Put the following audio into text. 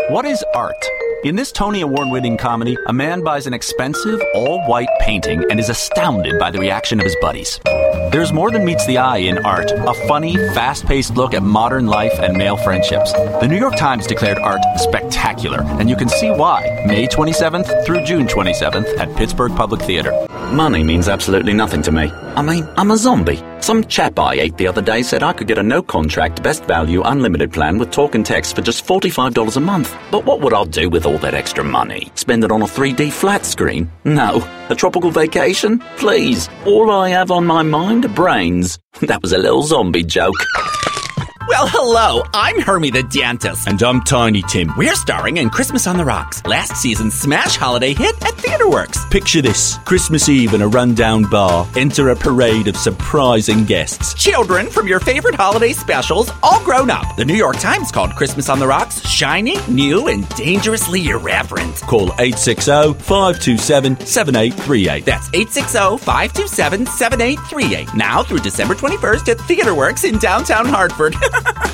What is art? In this Tony Award-winning comedy, a man buys an expensive, all-white painting and is astounded by the reaction of his buddies. There's more than meets the eye in art, a funny, fast-paced look at modern life and male friendships. The New York Times declared art spectacular, and you can see why, May 27th through June 27th at Pittsburgh Public Theater. Money means absolutely nothing to me. I mean, I'm a zombie. Some chap I ate the other day said I could get a no-contract, best value, unlimited plan with talk and text for just $45 a month. But what would I do with all that extra money? Spend it on a 3D flat screen? No. A tropical vacation? Please. All I have on my mind are brains. That was a little zombie joke. Well, hello, I'm Hermie the Dentist. And I'm Tiny Tim. We're starring in Christmas on the Rocks, last season's smash holiday hit at TheatreWorks. Picture this, Christmas Eve in a rundown bar. Enter a parade of surprising guests. Children from your favorite holiday specials, all grown up. The New York Times called Christmas on the Rocks shiny, new, and dangerously irreverent. Call 860-527-7838. That's 860-527-7838. Now through December 21st at TheatreWorks in downtown Hartford.